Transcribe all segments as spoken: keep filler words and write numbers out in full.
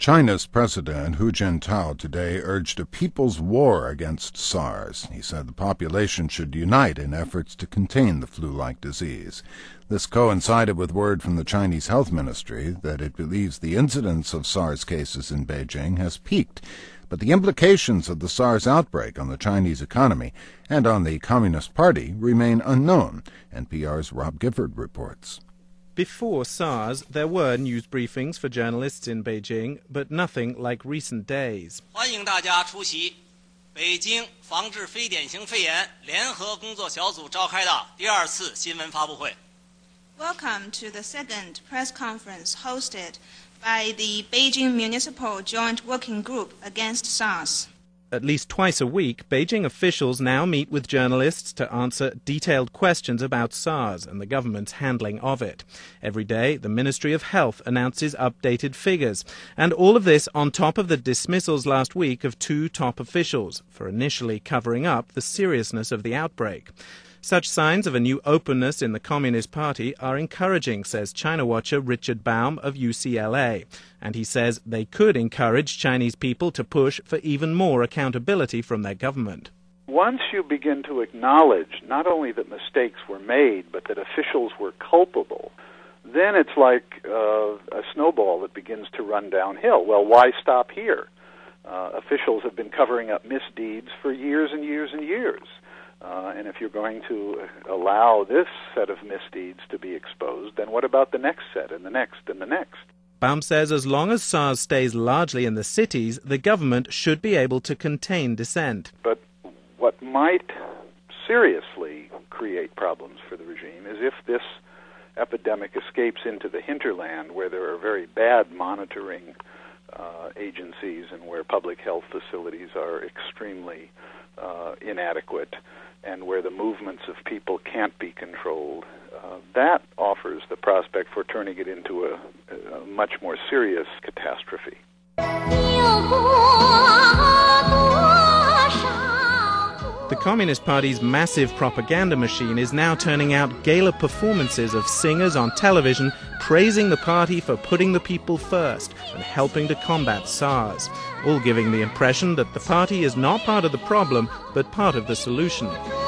China's President Hu Jintao today urged a people's war against SARS. He said the population should unite in efforts to contain the flu-like disease. This coincided with word from the Chinese Health Ministry that it believes the incidence of SARS cases in Beijing has peaked. But the implications of the SARS outbreak on the Chinese economy and on the Communist Party remain unknown, N P R's Rob Gifford reports. Before SARS, there were news briefings for journalists in Beijing, but nothing like recent days. 欢迎大家出席北京防治非典型肺炎联合工作小组召开的第二次新闻发布会。 Welcome to the second press conference hosted by the Beijing Municipal Joint Working Group against SARS. At least twice a week, Beijing officials now meet with journalists to answer detailed questions about SARS and the government's handling of it. Every day, the Ministry of Health announces updated figures. And all of this on top of the dismissals last week of two top officials for initially covering up the seriousness of the outbreak. Such signs of a new openness in the Communist Party are encouraging, says China watcher Richard Baum of U C L A. And he says they could encourage Chinese people to push for even more accountability from their government. Once you begin to acknowledge not only that mistakes were made, but that officials were culpable, then it's like uh, a snowball that begins to run downhill. Well, why stop here? Uh, officials have been covering up misdeeds for years and years and years. Uh, and if you're going to allow this set of misdeeds to be exposed, then what about the next set and the next and the next? Baum says as long as SARS stays largely in the cities, the government should be able to contain dissent. But what might seriously create problems for the regime is if this epidemic escapes into the hinterland, where there are very bad monitoring uh, agencies and where public health facilities are extremely uh, inadequate, and where the movements of people can't be controlled. Uh, that offers the prospect for turning it into a, a much more serious catastrophe. The Communist Party's massive propaganda machine is now turning out gala performances of singers on television praising the party for putting the people first and helping to combat SARS, all giving the impression that the party is not part of the problem but part of the solution.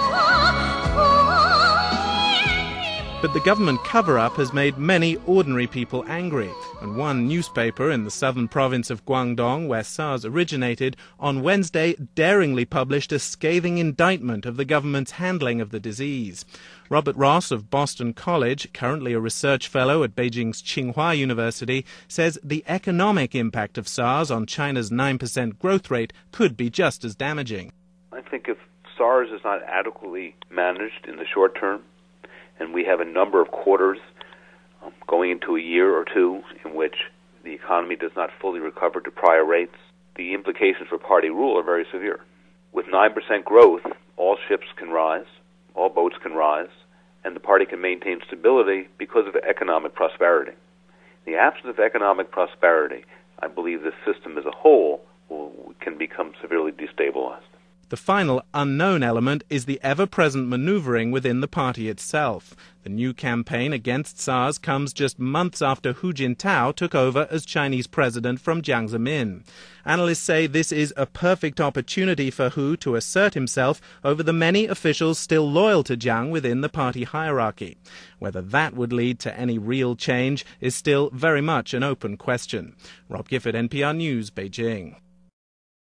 But the government cover-up has made many ordinary people angry, and one newspaper in the southern province of Guangdong, where SARS originated, on Wednesday daringly published a scathing indictment of the government's handling of the disease. Robert Ross of Boston College, currently a research fellow at Beijing's Tsinghua University, says the economic impact of SARS on China's nine percent growth rate could be just as damaging. I think if SARS is not adequately managed in the short term, and we have a number of quarters um, going into a year or two in which the economy does not fully recover to prior rates, the implications for party rule are very severe. With nine percent growth, all ships can rise, all boats can rise, and the party can maintain stability because of economic prosperity. In the absence of economic prosperity, I believe this system as a whole will, can become severely destabilized. The final unknown element is the ever-present maneuvering within the party itself. The new campaign against SARS comes just months after Hu Jintao took over as Chinese president from Jiang Zemin. Analysts say this is a perfect opportunity for Hu to assert himself over the many officials still loyal to Jiang within the party hierarchy. Whether that would lead to any real change is still very much an open question. Rob Gifford, N P R News, Beijing.